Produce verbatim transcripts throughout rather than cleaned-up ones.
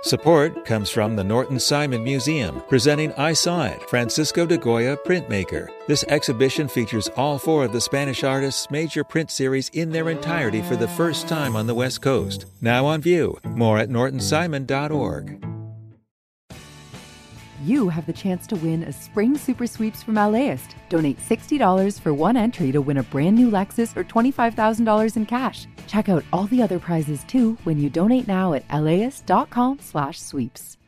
Support comes from the Norton Simon Museum, presenting I Saw It, Francisco de Goya Printmaker. This exhibition features all four of the Spanish artist's major print series in their entirety for the first time on the West Coast. Now on view. More at norton simon dot org. You have the chance to win a spring super sweeps from LAist. Donate sixty dollars for one entry to win a brand new Lexus or twenty-five thousand dollars in cash. Check out all the other prizes too when you donate now at laist.com slash sweeps.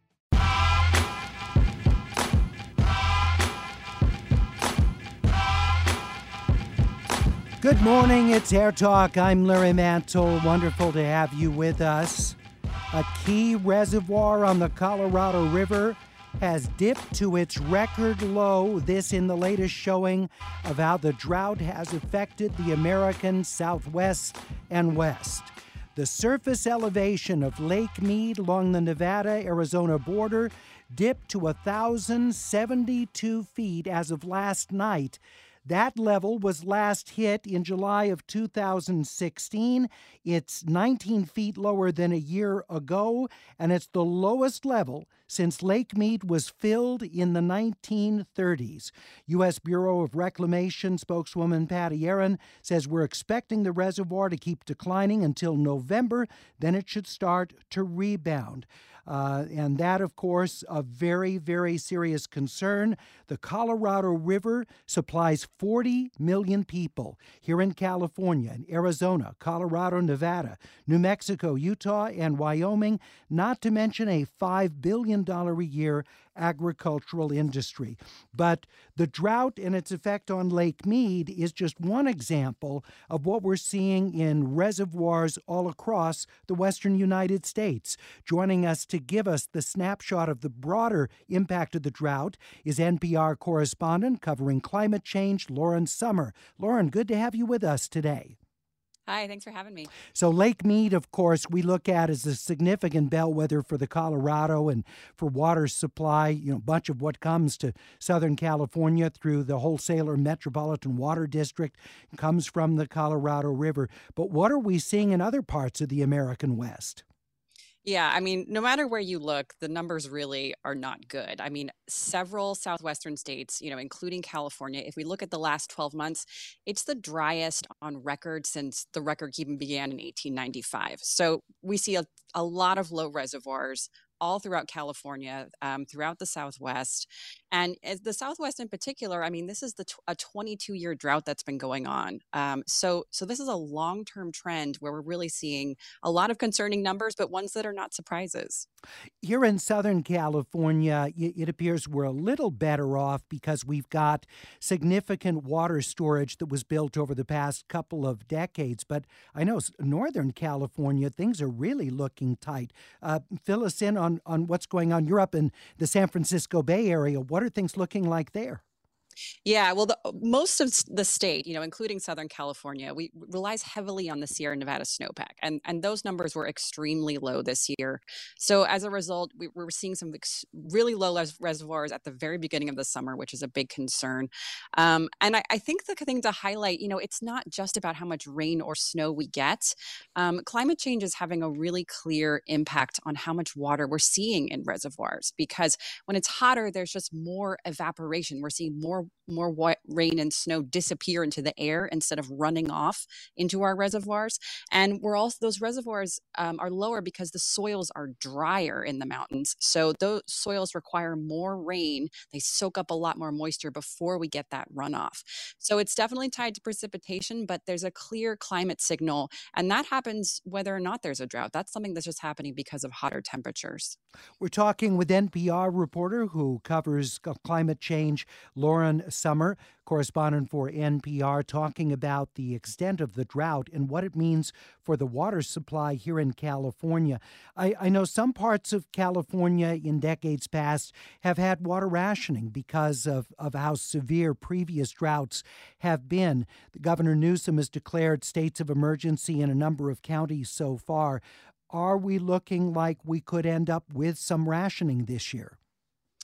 Good morning, it's Air Talk. I'm Larry Mantle. Wonderful to have you with us. A key reservoir on the Colorado River has dipped to its record low, this in the latest showing of how the drought has affected the American Southwest and West. The surface elevation of Lake Mead along the Nevada-Arizona border dipped to one thousand seventy-two feet as of last night. That level was last hit in July of two thousand sixteen. It's nineteen feet lower than a year ago, and it's the lowest level since Lake Mead was filled in the nineteen thirties. U S Bureau of Reclamation spokeswoman Patty Aaron says we're expecting the reservoir to keep declining until November, then it should start to rebound. Uh, and that, of course, a very, very serious concern. The Colorado River supplies forty million people here in California, in Arizona, Colorado, Nevada, New Mexico, Utah, and Wyoming, not to mention a five billion dollars a year agricultural industry. But the drought and its effect on Lake Mead is just one example of what we're seeing in reservoirs all across the western United States. Joining us to give us the snapshot of the broader impact of the drought is N P R correspondent covering climate change, Lauren Sommer. Lauren, good to have you with us today. Hi, thanks for having me. So Lake Mead, of course, we look at as a significant bellwether for the Colorado and for water supply. You know, much of what comes to Southern California through the Wholesaler Metropolitan Water District comes from the Colorado River. But what are we seeing in other parts of the American West? Yeah, I mean, no matter where you look, the numbers really are not good. I mean, several southwestern states, you know, including California, if we look at the last twelve months, it's the driest on record since the record keeping began in eighteen ninety-five. So we see a, a lot of low reservoirs all throughout California, um, throughout the Southwest. And as the Southwest in particular, I mean, this is the tw- a twenty-two-year drought that's been going on. Um, so, so this is a long-term trend where we're really seeing a lot of concerning numbers, but ones that are not surprises. Here in Southern California, it appears we're a little better off because we've got significant water storage that was built over the past couple of decades. But I know Northern California, things are really looking tight. Uh, fill us in on, on what's going on. You're up in the San Francisco Bay Area. What are things looking like there? Yeah, well, the, most of the state, you know, including Southern California, we relies heavily on the Sierra Nevada snowpack, and and those numbers were extremely low this year. So as a result, we, we're seeing some ex- really low res- reservoirs at the very beginning of the summer, which is a big concern. Um, and I, I think the thing to highlight, you know, it's not just about how much rain or snow we get. Um, climate change is having a really clear impact on how much water we're seeing in reservoirs, because when it's hotter, there's just more evaporation. We're seeing more more wa- rain and snow disappear into the air instead of running off into our reservoirs. And we're also, those reservoirs um, are lower because the soils are drier in the mountains. So those soils require more rain. They soak up a lot more moisture before we get that runoff. So it's definitely tied to precipitation, but there's a clear climate signal. And that happens whether or not there's a drought. That's something that's just happening because of hotter temperatures. We're talking with N P R reporter who covers climate change, Lauren Sommer, correspondent for N P R, talking about the extent of the drought and what it means for the water supply here in California. I, I know some parts of California in decades past have had water rationing because of, of how severe previous droughts have been. Governor Newsom has declared states of emergency in a number of counties so far. Are we looking like we could end up with some rationing this year?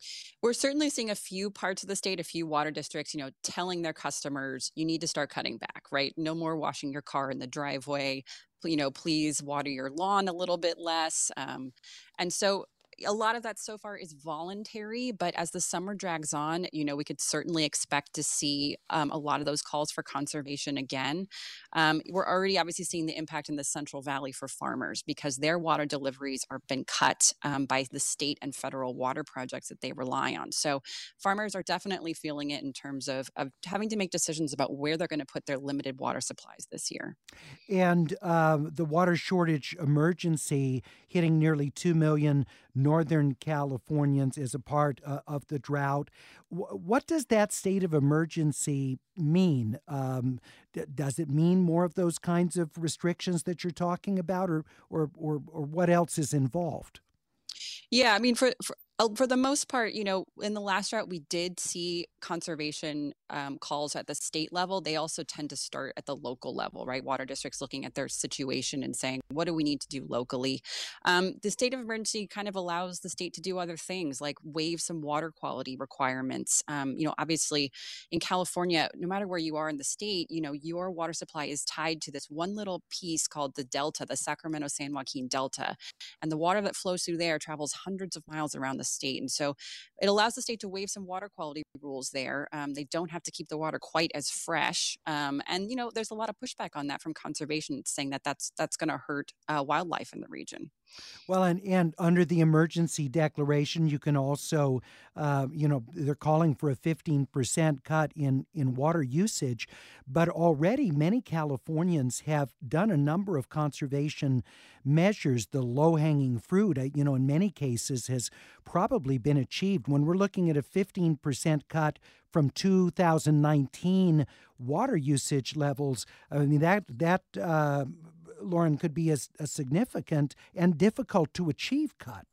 We're certainly seeing a few parts of the state, a few water districts, you know, telling their customers, you need to start cutting back, right? No more washing your car in the driveway. You know, please water your lawn a little bit less. Um, and so a lot of that so far is voluntary, but as the summer drags on, you know, we could certainly expect to see um, a lot of those calls for conservation again. Um, we're already obviously seeing the impact in the Central Valley for farmers because their water deliveries are been cut um, by the state and federal water projects that they rely on. So farmers are definitely feeling it in terms of, of having to make decisions about where they're going to put their limited water supplies this year. And um, the water shortage emergency hitting nearly two million Northern Californians as a part uh, of the drought. W- what does that state of emergency mean? Um, d- does it mean more of those kinds of restrictions that you're talking about, or or or, or what else is involved? Yeah, I mean, for, for uh, for the most part, you know, in the last drought, we did see conservation um, calls at the state level. They also tend to start at the local level, right? Water districts looking at their situation and saying, what do we need to do locally? Um, the state of emergency kind of allows the state to do other things like waive some water quality requirements. Um, you know, obviously in California, no matter where you are in the state, you know, your water supply is tied to this one little piece called the Delta, the Sacramento San Joaquin Delta. And the water that flows through there travels hundreds of miles around the state. And so it allows the state to waive some water quality rules there. Um, they don't have to keep the water quite as fresh. Um, and, you know, there's a lot of pushback on that from conservation saying that that's, that's going to hurt uh, wildlife in the region. Well, and, and under the emergency declaration, you can also, uh, you know, they're calling for a fifteen percent cut in, in water usage. But already many Californians have done a number of conservation measures. The low-hanging fruit, you know, in many cases has probably been achieved. When we're looking at a fifteen percent cut from two thousand nineteen water usage levels, I mean, that, that uh, Lauren, could be a, a significant and difficult to achieve cut.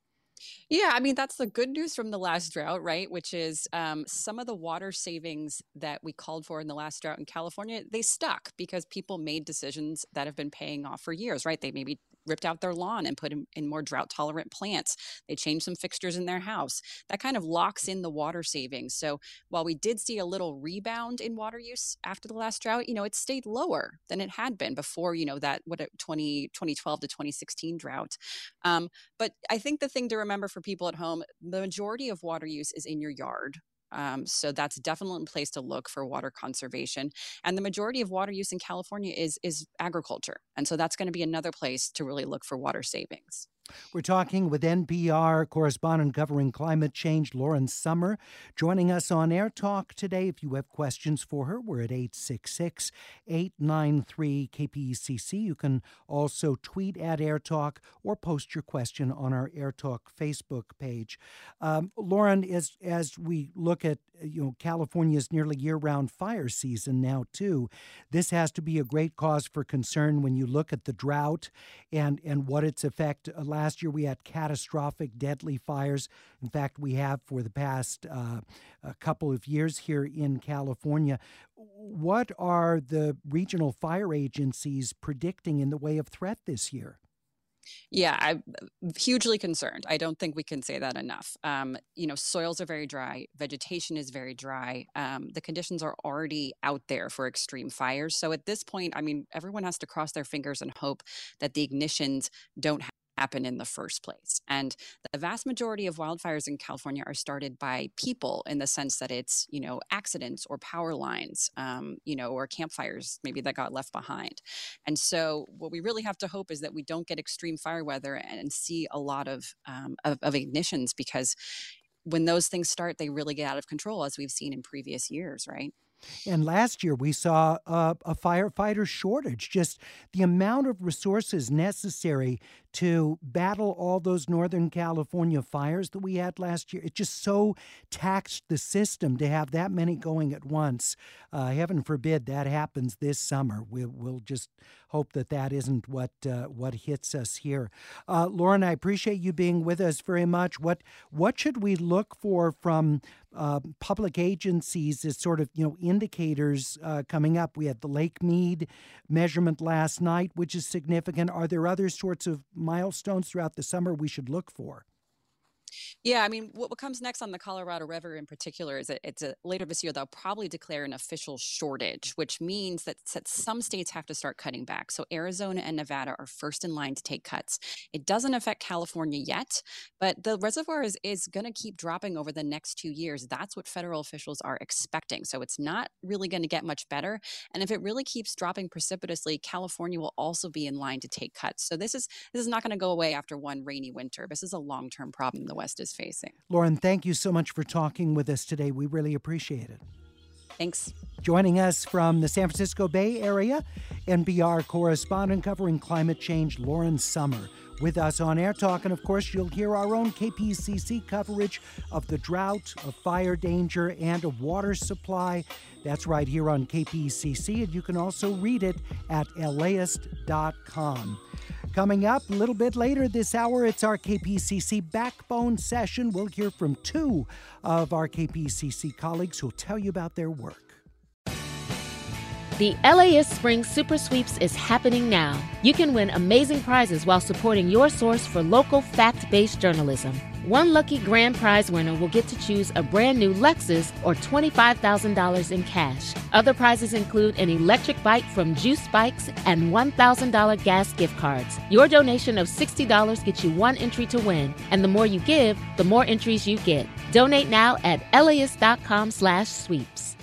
Yeah, I mean, that's the good news from the last drought, right? Which is um, some of the water savings that we called for in the last drought in California, they stuck because people made decisions that have been paying off for years, right? They maybe ripped out their lawn and put in, in more drought-tolerant plants. They changed some fixtures in their house. That kind of locks in the water savings. So while we did see a little rebound in water use after the last drought, you know, it stayed lower than it had been before, you know, that what twenty twelve to twenty sixteen drought. Um, but I think the thing to remember for people at home, the majority of water use is in your yard. Um, so that's definitely a place to look for water conservation. And the majority of water use in California is is agriculture. And so that's going to be another place to really look for water savings. We're talking with N P R correspondent covering climate change, Lauren Sommer, joining us on Air Talk today. If you have questions for her, we're at eight six six, eight nine three, K P E C C. You can also tweet at Air Talk or post your question on our Air Talk Facebook page. Um, Lauren, as, as we look at, you know, California's nearly year-round fire season now, too, this has to be a great cause for concern when you look at the drought and, and what its effect. Uh, last year we had catastrophic, deadly fires. In fact, we have for the past uh, a couple of years here in California. What are the regional fire agencies predicting in the way of threat this year? Yeah, I'm hugely concerned. I don't think we can say that enough. Um, you know, soils are very dry. Vegetation is very dry. Um, the conditions are already out there for extreme fires. So at this point, I mean, everyone has to cross their fingers and hope that the ignitions don't happen. happen in the first place. And the vast majority of wildfires in California are started by people in the sense that it's, you know, accidents or power lines, um, you know, or campfires maybe that got left behind. And so what we really have to hope is that we don't get extreme fire weather and see a lot of, um, of, of ignitions, because when those things start, they really get out of control, as we've seen in previous years, right? And last year we saw a, a firefighter shortage, just the amount of resources necessary to battle all those Northern California fires that we had last year. It just so taxed the system to have that many going at once. Uh, heaven forbid that happens this summer. We'll, we'll just hope that that isn't what uh, what hits us here. Uh, Lauren, I appreciate you being with us very much. What what should we look for from uh, public agencies as sort of, you know, indicators uh, coming up? We had the Lake Mead measurement last night, which is significant. Are there other sorts of milestones throughout the summer we should look for? Yeah, I mean, what, what comes next on the Colorado River in particular is that it's a, later this year, they'll probably declare an official shortage, which means that, that some states have to start cutting back. So Arizona and Nevada are first in line to take cuts. It doesn't affect California yet, but the reservoir is, is going to keep dropping over the next two years. That's what federal officials are expecting. So it's not really going to get much better. And if it really keeps dropping precipitously, California will also be in line to take cuts. So this is this is not going to go away after one rainy winter. This is a long-term problem the West is facing. Lauren, thank you so much for talking with us today. We really appreciate it. Thanks. Joining us from the San Francisco Bay Area, N P R correspondent covering climate change, Lauren Sommer, with us on Air Talk. And of course, you'll hear our own K P C C coverage of the drought, of fire danger, and of water supply. That's right here on K P C C, and you can also read it at L A ist dot com. Coming up a little bit later this hour, it's our K P C C Backbone session. We'll hear from two of our K P C C colleagues who'll tell you about their work. The LAist Spring Super Sweeps is happening now. You can win amazing prizes while supporting your source for local fact-based journalism. One lucky grand prize winner will get to choose a brand new Lexus or twenty-five thousand dollars in cash. Other prizes include an electric bike from Juice Bikes and one thousand dollars gas gift cards. Your donation of sixty dollars gets you one entry to win, and the more you give, the more entries you get. Donate now at L A ist dot com slash sweeps.